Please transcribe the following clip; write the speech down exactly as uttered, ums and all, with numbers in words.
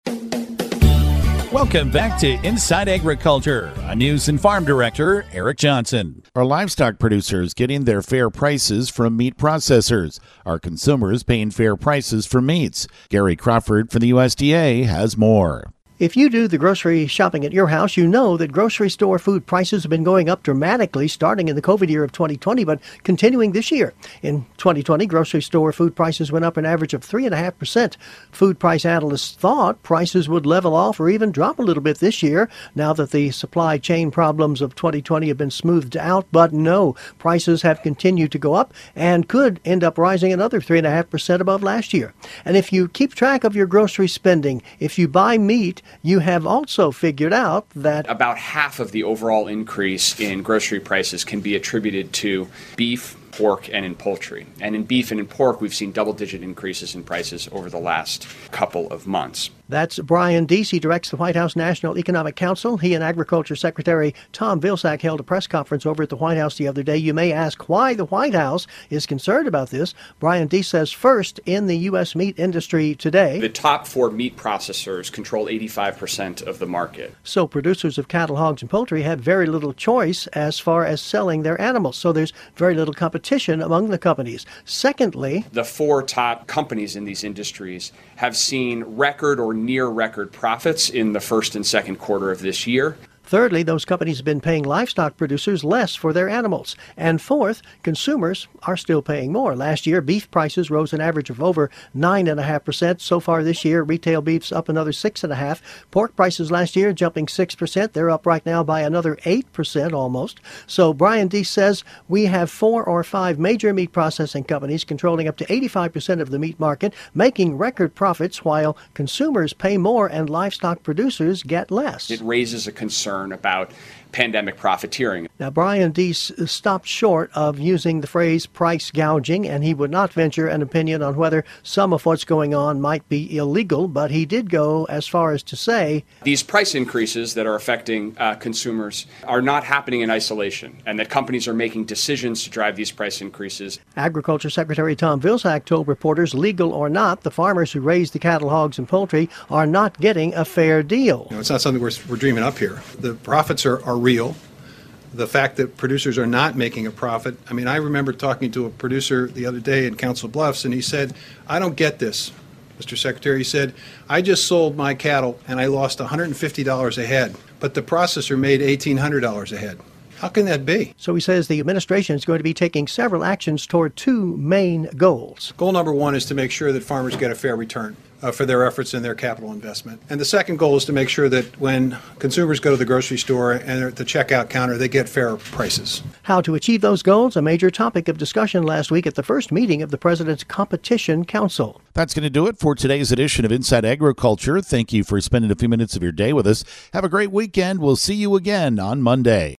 Welcome back to Inside Agriculture. On News and Farm Director Eric Johnson. Are livestock producers getting their fair prices from meat processors? Are consumers paying fair prices for meats? Gary Crawford from the U S D A has more. If you do the grocery shopping at your house, you know that grocery store food prices have been going up dramatically starting in the COVID year of twenty twenty, but continuing this year. In twenty twenty, grocery store food prices went up an average of three point five percent. Food price analysts thought prices would level off or even drop a little bit this year now that the supply chain problems of twenty twenty have been smoothed out. But no, prices have continued to go up and could end up rising another three point five percent above last year. And if you keep track of your grocery spending, if you buy meat, you have also figured out that about half of the overall increase in grocery prices can be attributed to beef, pork, and in poultry. And in beef and in pork, we've seen double-digit increases in prices over the last couple of months. That's Brian Deese. He directs the White House National Economic Council. He and Agriculture Secretary Tom Vilsack held a press conference over at the White House the other day. You may ask why the White House is concerned about this. Brian Deese says, first, in the U S meat industry today, the top four meat processors control eighty-five percent of the market. So producers of cattle, hogs, and poultry have very little choice as far as selling their animals. So there's very little competition among the companies. Secondly, the four top companies in these industries have seen record or near record profits in the first and second quarter of this year. Thirdly, those companies have been paying livestock producers less for their animals. And fourth, consumers are still paying more. Last year, beef prices rose an average of over nine point five percent. So far this year, retail beef's up another six point five percent. Pork prices last year jumping six percent. They're up right now by another eight percent almost. So Brian Deese says we have four or five major meat processing companies controlling up to eighty-five percent of the meat market, making record profits while consumers pay more and livestock producers get less. It raises a concern about pandemic profiteering. Now, Brian Deese stopped short of using the phrase price gouging, and he would not venture an opinion on whether some of what's going on might be illegal, but he did go as far as to say these price increases that are affecting uh, consumers are not happening in isolation, and that companies are making decisions to drive these price increases. Agriculture Secretary Tom Vilsack told reporters, legal or not, the farmers who raise the cattle, hogs, and poultry are not getting a fair deal. You know, it's not something we're, we're dreaming up here. The profits are, are real. The fact that producers are not making a profit. I mean, I remember talking to a producer the other day in Council Bluffs, and he said, I don't get this, Mister Secretary. He said, I just sold my cattle and I lost one hundred fifty dollars a head, but the processor made eighteen hundred dollars a head. How can that be? So he says the administration is going to be taking several actions toward two main goals. Goal number one is to make sure that farmers get a fair return uh, for their efforts and their capital investment. And the second goal is to make sure that when consumers go to the grocery store and they're at the checkout counter, they get fair prices. How to achieve those goals, a major topic of discussion last week at the first meeting of the President's Competition Council. That's going to do it for today's edition of Inside Agriculture. Thank you for spending a few minutes of your day with us. Have a great weekend. We'll see you again on Monday.